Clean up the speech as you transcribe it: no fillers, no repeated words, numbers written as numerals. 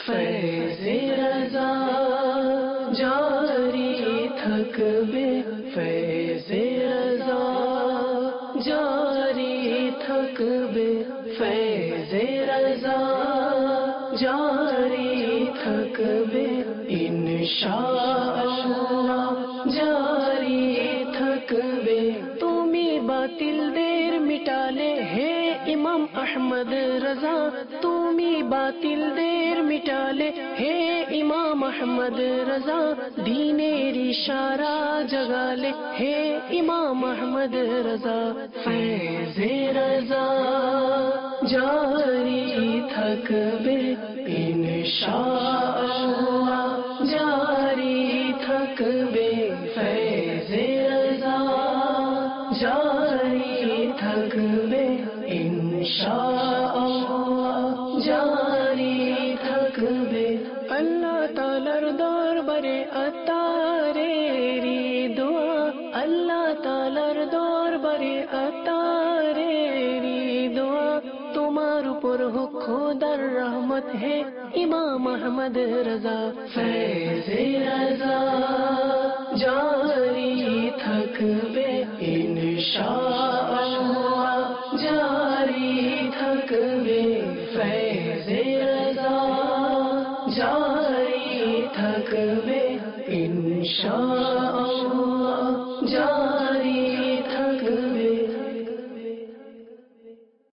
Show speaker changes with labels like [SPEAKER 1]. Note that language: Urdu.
[SPEAKER 1] فیض رضا جاری تھکبے، فیض رضا جاری تھکبے، فیض رضا جاری تھکبے، انشاءاللہ جاری تھکبے۔ تمہیں باطل دیر مٹا لے ہے امام احمد رضا، تمہیں باطل دیر مٹا لے ہے امام احمد رضا، دین اشارہ جگا لے ہے امام احمد رضا، فیض رضا جاری تھکبے، انشاءاللہ جاری تھکبے، فیض رضا جاری تھکبے، انشاءاللہ جاری تھکبے۔ اللہ تعالی دربار اتارے ری دعا، اللہ تعالی دربار اتارے ری دعا، تمہار پر ہو خودر رحمت ہے امام احمد رضا، فیض رضا جاری تھکبے، انشاءاللہ جاری تھکبے، فیض رضا جاری تھکبے، انشاءاللہ